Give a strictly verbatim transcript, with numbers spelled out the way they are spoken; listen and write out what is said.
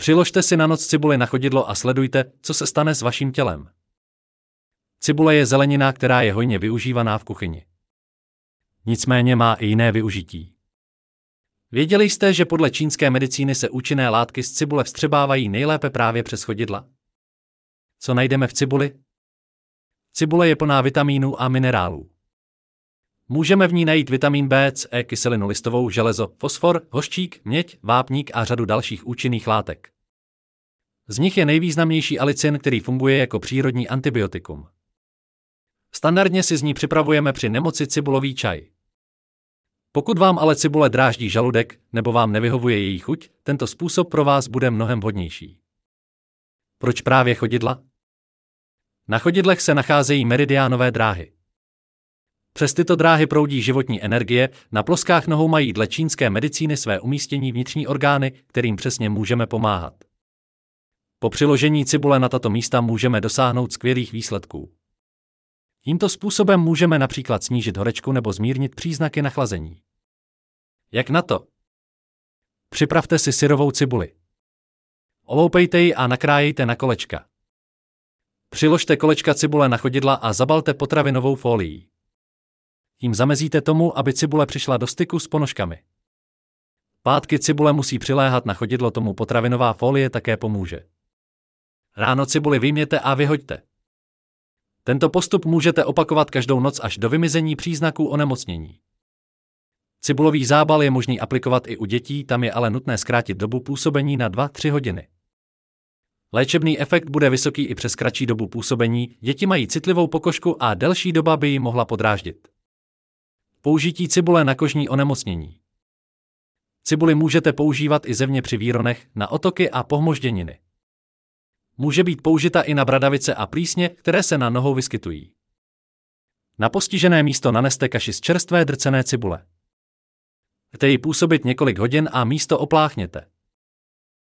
Přiložte si na noc cibuli na chodidlo a sledujte, co se stane s vaším tělem. Cibule je zelenina, která je hojně využívaná v kuchyni. Nicméně má i jiné využití. Věděli jste, že podle čínské medicíny se účinné látky z cibule vstřebávají nejlépe právě přes chodidla? Co najdeme v cibuli? Cibule je plná vitamínů a minerálů. Můžeme v ní najít vitamin B, C, kyselinu listovou, železo, fosfor, hořčík, měď, vápník a řadu dalších účinných látek. Z nich je nejvýznamnější alicin, který funguje jako přírodní antibiotikum. Standardně si z ní připravujeme při nemoci cibulový čaj. Pokud vám ale cibule dráždí žaludek nebo vám nevyhovuje její chuť, tento způsob pro vás bude mnohem vhodnější. Proč právě chodidla? Na chodidlech se nacházejí meridiánové dráhy. Přes tyto dráhy proudí životní energie, na ploskách nohou mají dle čínské medicíny své umístění vnitřní orgány, kterým přesně můžeme pomáhat. Po přiložení cibule na tato místa můžeme dosáhnout skvělých výsledků. Tímto způsobem můžeme například snížit horečku nebo zmírnit příznaky nachlazení. Jak na to? Připravte si syrovou cibuli. Oloupejte ji a nakrájejte na kolečka. Přiložte kolečka cibule na chodidla a zabalte potravinovou fólií. Tím zamezíte tomu, aby cibule přišla do styku s ponožkami. Pátky cibule musí přiléhat na chodidlo, tomu potravinová fólie také pomůže. Ráno cibuli vyjměte a vyhoďte. Tento postup můžete opakovat každou noc až do vymizení příznaků onemocnění. Cibulový zábal je možný aplikovat i u dětí, tam je ale nutné zkrátit dobu působení na dva až tři hodiny. Léčebný efekt bude vysoký i přes kratší dobu působení, děti mají citlivou pokožku a delší doba by ji mohla podráždit. Použití cibule na kožní onemocnění. Cibuli můžete používat i zevně při výronech, na otoky a pohmožděniny. Může být použita i na bradavice a plísně, které se na nohou vyskytují. Na postižené místo naneste kaši z čerstvé drcené cibule. Dejte ji působit několik hodin a místo opláchněte.